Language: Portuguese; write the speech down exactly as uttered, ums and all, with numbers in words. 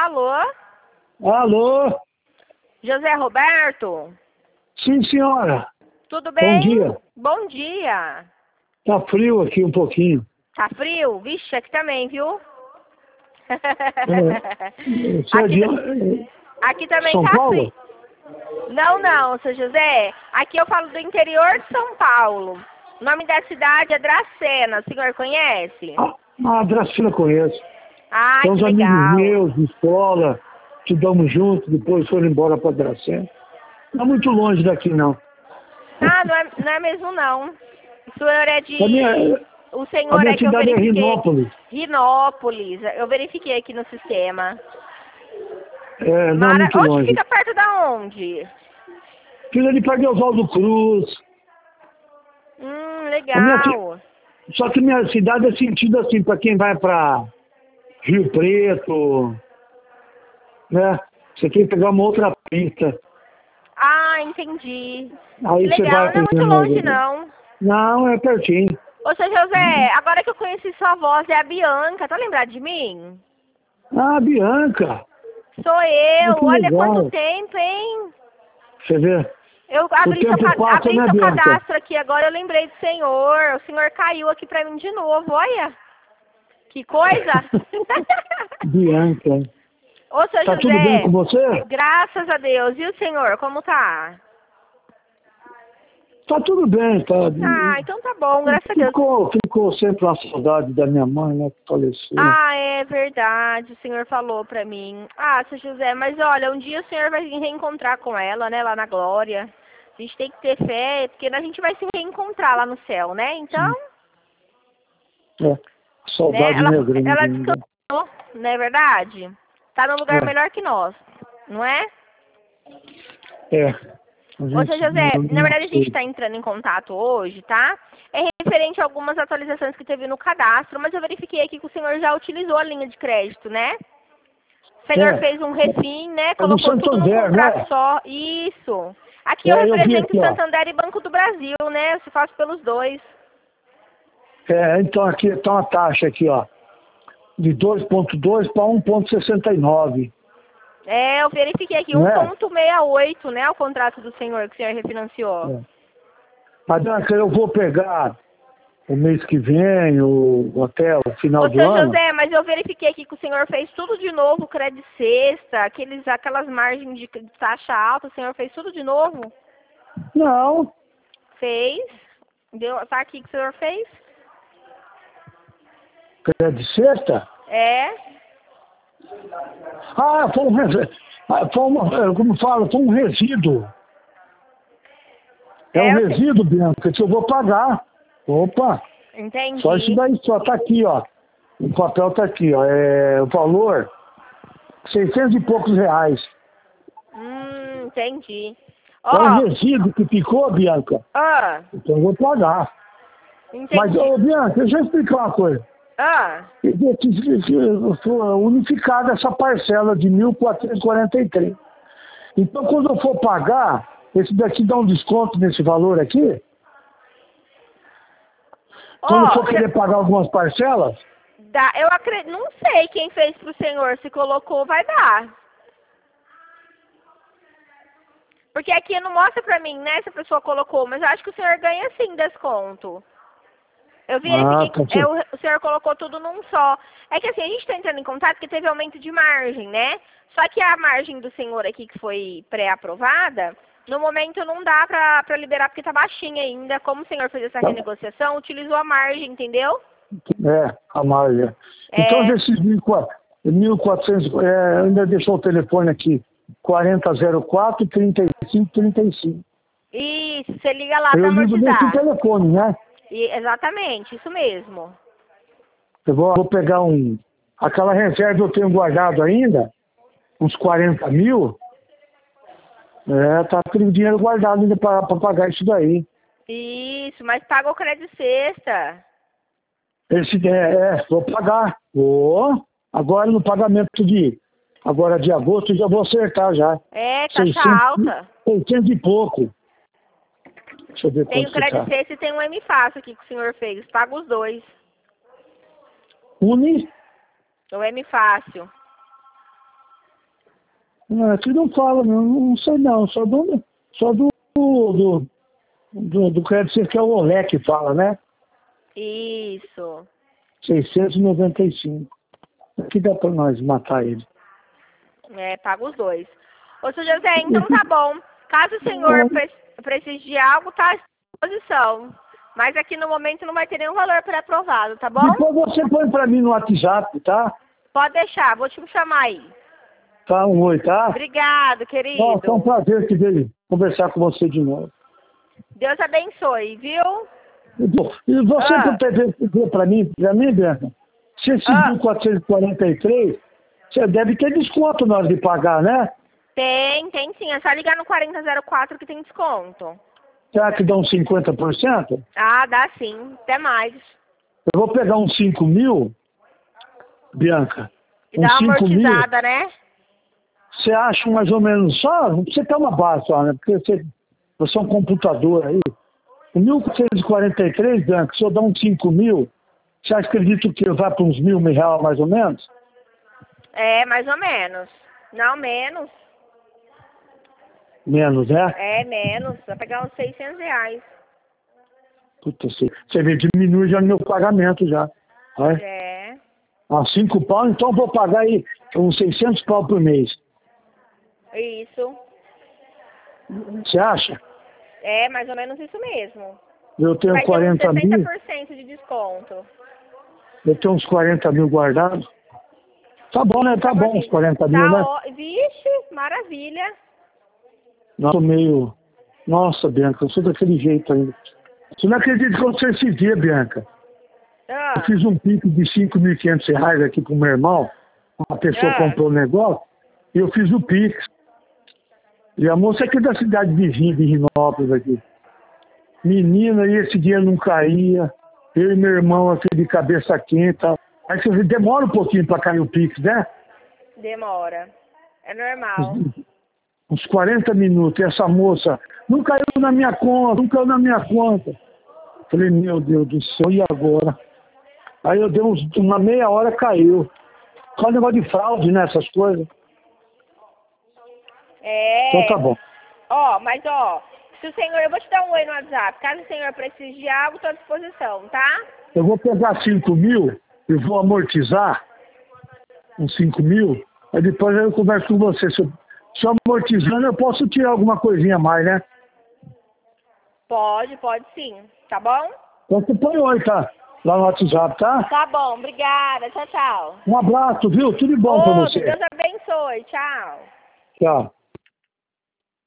Alô? Alô? José Roberto? Sim, senhora. Tudo bem? Bom dia. Bom dia. Tá frio aqui um pouquinho. Tá frio? Vixe, aqui também, viu? É, você é aqui, de aqui também São tá Paulo? frio. Não, não, seu José. Aqui eu falo do interior de São Paulo. O nome da cidade é Dracena. O senhor conhece? Ah, a Dracena conheço. Ah, São que uns amigos legal. meus de escola, estudamos juntos, depois foram embora para Dracena. Não é muito longe daqui, não. Ah, não é, não é mesmo, não. O senhor é de... A minha, O a senhor minha é que eu cidade é verifiquei... Rinópolis. Rinópolis. Eu verifiquei aqui no sistema. É, não é Mara... muito Onde longe. fica perto da onde? Fiz ali perto de Oswaldo Cruz. Hum, A minha, ci- legal. só que minha cidade é sentido assim, para quem vai para Rio Preto, né? Você tem que pegar uma outra pista. Ah, entendi. Que Aí você vai legal. Não é muito longe, não. Não, é pertinho. Ô, seu José, agora que eu conheci sua voz, é a Bianca. Tá lembrado de mim? Ah, Bianca. Sou Ah, eu. que Olha quanto legal. tempo, hein? Você vê? Eu O abri seu, tempo ca- passa, abri né, seu Bianca? cadastro aqui agora, eu lembrei do senhor. O senhor caiu aqui pra mim de novo, olha. Que coisa. Bianca. Ô, seu Tá tudo bem com José, você? graças a Deus. E o senhor, como tá? Tá tudo bem, tá. Ah, então tá bom, graças a Deus. Ficou, ficou sempre uma saudade da minha mãe, né, que faleceu. Ah, é verdade, o senhor falou pra mim. Ah, seu José, mas olha, um dia o senhor vai se reencontrar com ela, né, lá na glória. A gente tem que ter fé, porque a gente vai se reencontrar lá no céu, né? Então, É, né, saudade ela, minha grande ela ainda. descansou, não é verdade? Tá num lugar É, melhor que nós, não é? é. A Ô, seu gente José, não, na não verdade a gente sei. está entrando em contato hoje, tá? É referente a algumas atualizações que teve no cadastro, mas eu verifiquei aqui que o senhor já utilizou a linha de crédito, né? O senhor É, fez um refim, né? é do Colocou tudo num Santander, contrato né? só. Isso. Aqui eu É, eu vi represento aqui, ó. Santander e Banco do Brasil, né? Eu faço pelos dois. É, então aqui tá uma taxa aqui, ó, de dois ponto dois para um ponto sessenta e nove. É, eu verifiquei aqui Não é? um ponto sessenta e oito, né? O contrato do senhor que o senhor refinanciou. É. Adriana, eu vou pegar o mês que vem, o, até o final Ô, do seu ano. José, mas eu verifiquei aqui que o senhor fez tudo de novo, crédito sexta, aqueles, aquelas margens de de taxa alta, o senhor fez tudo de novo? Não, Fez. Deu, tá aqui que o senhor fez? é de sexta? É. Ah, foi um, re- ah, foi uma, como fala, foi um resíduo. É um É, eu sei. resíduo, Bianca, que eu vou pagar. Opa, só isso Entendi. daí, só tá aqui, ó. O papel tá aqui, ó. É o valor, seiscentos e poucos reais. Hum, entendi. É um Ó, resíduo que ficou, Bianca. ah, Então eu vou pagar. Mas, entendi. ô, Bianca, deixa eu explicar uma coisa. Ah, Unificada essa parcela de mil quatrocentos e quarenta e três. Então, quando eu for pagar, esse daqui dá um desconto nesse valor aqui? Quando eu ó, for querer pagar algumas parcelas? dá, eu acredito, não sei quem fez pro senhor, se colocou, vai dar. Porque aqui não mostra pra mim, né, se a pessoa colocou, mas eu acho que o senhor ganha sim desconto. Eu Ah, verifiquei tá que é, certo. o, o senhor colocou tudo num só. É que assim, a gente tá entrando em contato porque teve aumento de margem, né? Só que a margem do senhor aqui que foi pré-aprovada, no momento não dá pra, pra liberar porque tá baixinha ainda. Como o senhor fez essa Tá. renegociação, utilizou a margem, entendeu? É, a margem. Então, É, desses mil e quatrocentos, é, ainda deixou o telefone aqui, quarenta zero quatro, trinta e cinco, trinta e cinco. isso, você liga lá Eu pra ligo nesse amortizar. telefone, né? E, exatamente, isso mesmo. Eu vou, vou pegar um... Aquela reserva eu tenho guardado ainda, uns quarenta mil. É, tá aquele dinheiro guardado ainda para pagar isso daí. Isso, mas paga o crédito sexta. Esse, é, é, vou pagar. Vou. Agora no pagamento de... Agora de agosto já vou acertar já. É, taxa seiscentos, alta. seiscentos e pouco. Deixa eu ver Tem quanto o que crédito tá. sexta e tem um M fácil aqui que o senhor fez. Paga os dois. Uni? O M fácil. Não, aqui não fala, não, não sei não, só do, só do, do, do, do quer dizer que é o Olé que fala, né? Isso. seiscentos e noventa e cinco. Aqui dá pra nós matar ele. É, paga os dois. Ô, seu José, então tá bom. Caso o senhor pre precise de algo, tá à disposição. Mas aqui no momento não vai ter nenhum valor pré-aprovado, tá bom? Depois você põe pra mim no WhatsApp, tá? Pode deixar, vou te chamar aí. Tá, um oi, tá? Obrigado, querido. Nossa, é um prazer que veio conversar com você de novo. Deus abençoe, viu? E você Ah. que dizer pra mim, pra mim, Bianca, se esse Ah. mil quatrocentos e quarenta e três, você deve ter desconto na hora de pagar, né? Tem, tem sim. É só ligar no quarenta zero quatro que tem desconto. Será que dá uns cinquenta por cento? Ah, dá sim. Até mais. Eu vou pegar uns cinco mil, Bianca. E dá Uns uma cinco mil. amortizada, né? Você acha mais ou menos só? Você tem uma base só, né? Porque você, você é um computador aí. O mil quatrocentos e quarenta e três, Bianca, se eu dar uns cinco mil, você acredita que vai para uns mil, mil reais mais ou menos? É, mais ou menos. Não, menos. Menos, né? É, menos. Vai pegar uns seiscentos reais. Puta, você, você vê, diminui já no meu pagamento já. Né? É. Ah, cinco pau, então eu vou pagar aí uns seiscentos pau por mês. Isso. Você acha? É, mais ou menos isso mesmo. Eu tenho Vai quarenta ter uns mil, sessenta por cento de desconto. eu tenho uns quarenta mil guardados. Tá bom, né? Tá bom, uns quarenta mil, Tá, né? ó, vixe, maravilha. Nossa, meio... Nossa, Bianca, eu sou daquele jeito ainda. Você não acredita que você esse dia, Bianca? Ah, Eu fiz um pico de cinco mil e quinhentos reais aqui pro meu irmão. Uma pessoa ah. comprou um negócio e eu fiz o Pix. E a moça aqui da cidade vizinha, de Rinópolis aqui. Menina, e esse dinheiro não caía. Eu e meu irmão aqui de cabeça quente e tal. Aí você demora um pouquinho para cair o Pix, né? Demora. É normal. Uns quarenta minutos. E essa moça, não caiu na minha conta, não caiu na minha conta. Falei, meu Deus do céu, e agora? Aí eu dei uns, uma meia hora, caiu. Só negócio de fraude, né? Essas coisas. É. Então tá bom. Ó, mas ó, se o senhor, eu vou te dar um oi no WhatsApp. Caso o senhor precise de algo, estou à disposição, tá? Eu vou pegar cinco mil e vou amortizar uns cinco mil. Aí depois eu converso com você. Se eu, se eu amortizando, eu posso tirar alguma coisinha a mais, né? Pode, pode sim. Tá bom? Então você põe oi, tá? Lá no WhatsApp, tá? Tá bom, obrigada. Tchau, tchau. Um abraço, viu? Tudo de bom pra Outro, você. Deus abençoe. Tchau. Tchau.